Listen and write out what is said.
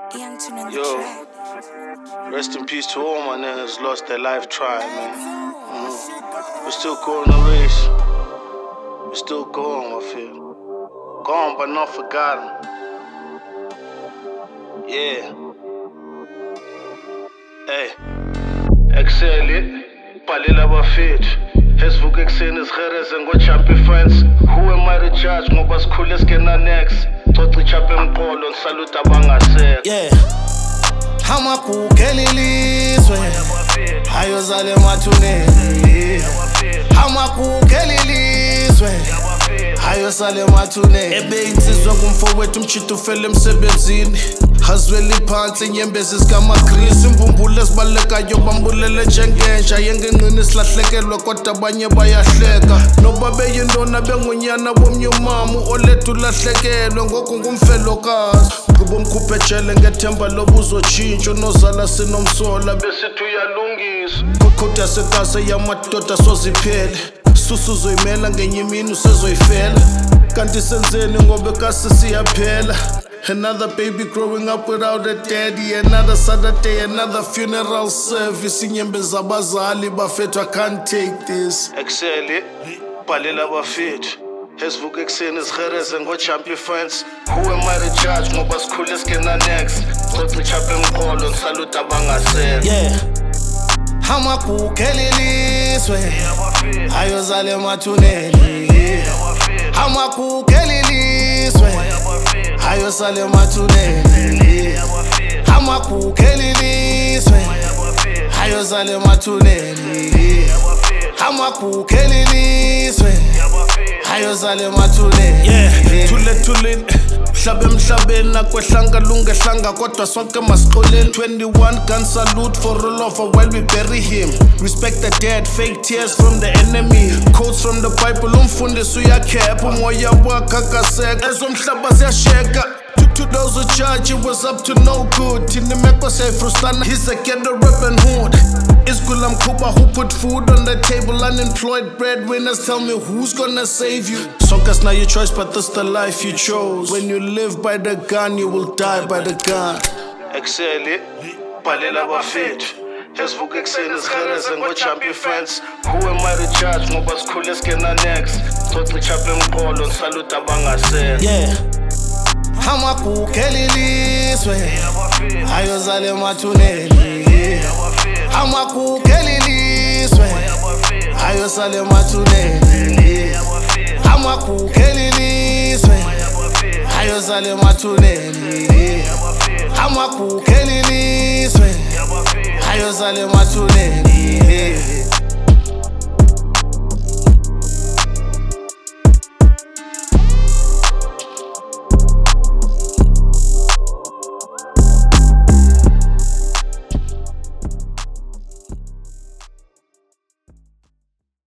Yo, rest in peace to all my niggas lost their life trying, man. We're still going the race. We're still going, I feel. Gone but not forgotten. Yeah. Hey. Excel it. Palila bafethu. Hesivuka ekuseni sihereze ngo-champion friends. Who am I to judge ngoba sikhule singena next. Xoxa ichapha emqolo ngisaluta abangasekho. Yeah. Hamakukela ilizwe ayozala emathuneni. Hamakukela ilizwe ayosala emathuneni. Ebeyinsizwa kumfowethu umtshito ufele emsebenzini. Hazweli phansi inyembezi zikamagrisi. Imbumbulu ezibalekayo bambulele njengenja. Yengenqini silahlekelwa kodwa abanye bayahleka. Noba beyindona bengunyana womnye umamu olethu ulahlekelwe ngoku ngumfelokazi. Ubomkhuphe ejele ngethemba lobuzotshintsha. Unozala sinomsola besithi uyalungisa. Kodwa sekase yamadoda soziphele. Susu uzoyimela ngenye imini usezoyifela. Kanti senzeni ngoba ekase siyaphela. Another baby growing up without a daddy. Another Saturday, another funeral service. Inyembe zabazali bafethu, I can't take this. Excel it, palila bafethu. Hesivuka ekuseni sihereze ngo-champion friends. Who am I to judge ngoba sikhule singena next. Xoxa ichapha emqolo ngisaluta abangasekho. Yeah. Hamakukela ilizwe ayozala emathuneni. Hamakukela ilizwe ayosala emathuneni. Hamakukela ilizwe ayosala emathuneni. Hamakukela ilizwe ayosala emathuneni. Yeah. Thule mhlabe emhlabeni akwehlanga lungehlanga kodwa sonke masiqoleni. 21 gun salute for all of her while we bury him. Respect the dead, fake tears from the enemy. Quotes from the Bible umfundisi uyakhepha. Umoya wakhe akasekho ezomhlaba ziyasheka. To those who judge, it was up to no good. Tinimeko siyayifrustana, he's a ghetto rapping hood. Isgulam Kuba who put food on the table. Unemployed breadwinners, tell me who's gonna save you. Sonka's not your choice, but that's the life you chose. When you live by the gun, you will die by the gun. Excel it, palila bafethu. Hesivuka ekuseni sihereze ngo-champion friends. Who am I to judge ngoba sikhule singena next. Xoxa ichapha emqolo ngisaluta abangasekho. Yeah. Hamakukela ilizwe ayozala emathuneni. Hamakukela ilizwe ayosala emathuneni. Hamakukela ilizwe ayosala emathuneni. Hamakukela ilizwe ayosala emathuneni.